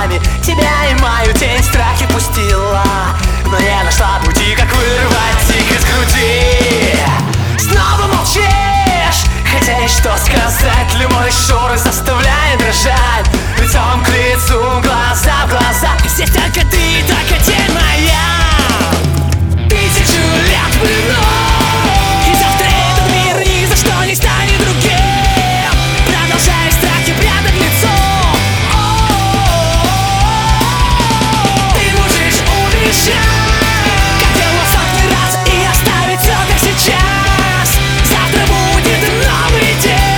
нами. Тебя и мою тень в страхе пустила, но не нашла пути, как вырвать их из груди. Снова молчишь, хотя есть что сказать. Любой шорох заставляет дрожать. Лицом к лицу, глаза в глаза. Здесь только ты, только тень моя. 1000 лет в плену, и завтра этот мир ни за что не станет другим. Продолжай в страхе прятать лицо. Ты можешь убежать, как делал сотни раз, и оставить все как сейчас. Завтра будет новый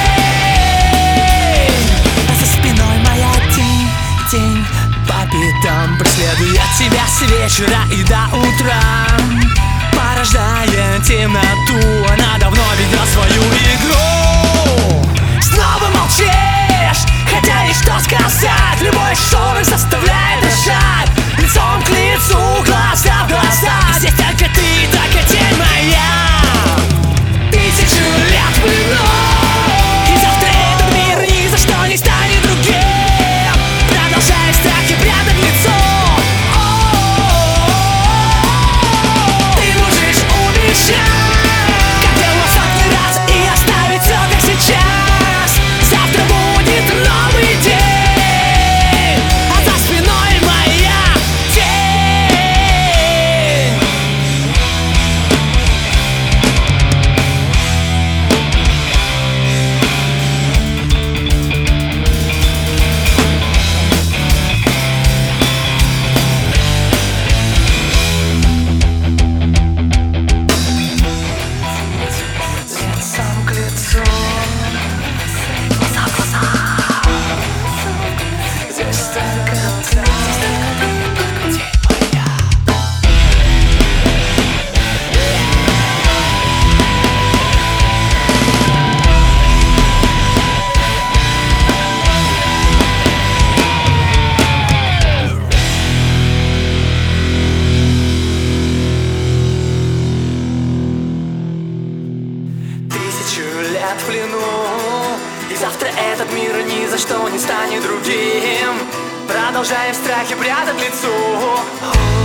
день, а за спиной моя тень, тень по пятам преследует тебя с вечера и до утра. Порождая темноту, она давно ведет свою игру. Снова молчишь, хотя есть что сказать. Любой шорох заставляет дышать. Лицом к лицу, глаза в глаза. Здесь только ты, только тень моя. 1000 лет в плену, и завтра этот мир ни за что не станет другим. Продолжай в страхе прятать лицо. Как делал сотни раз, и оставить все как сейчас. Завтра будет новый день, а за спиной моя тень. Лицом к лицу, глаза в глаза. Здесь только ты, только тень моя. Тысячу лет в плену, и завтра этот мир ни за что не станет другим. Продолжаем в страхе прятать лицо.